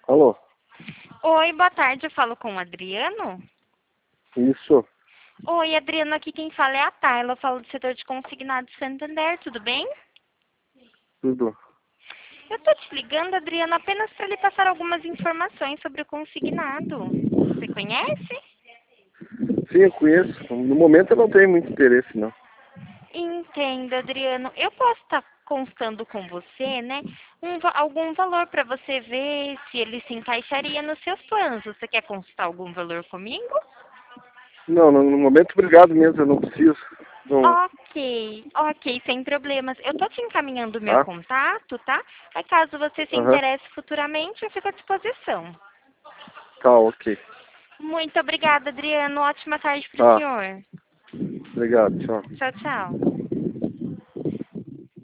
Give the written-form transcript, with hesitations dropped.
Alô? Oi, boa tarde, eu falo com o Adriano. Isso, Oi, Adriano, aqui quem fala é a Tayla, eu falo do setor de consignado Santander, tudo bem? tudo. Eu tô te ligando, Adriano, apenas para lhe passar algumas informações sobre o consignado. Você conhece? Sim, eu conheço. No momento eu não tenho muito interesse, não. Entendo, Adriano. Eu posso estar constando com você, né, algum valor para você ver se ele se encaixaria nos seus planos. Você quer consultar algum valor comigo? Não, no momento, obrigado mesmo, eu não preciso. Não, Ok, sem problemas. Eu tô te encaminhando o meu tá? contato, tá? Aí caso você se Aham. interesse futuramente, eu fico à disposição. Tá, ok. Muito obrigada, Adriano. Ótima tarde para o Tá, senhor. obrigado, tchau. Tchau, tchau.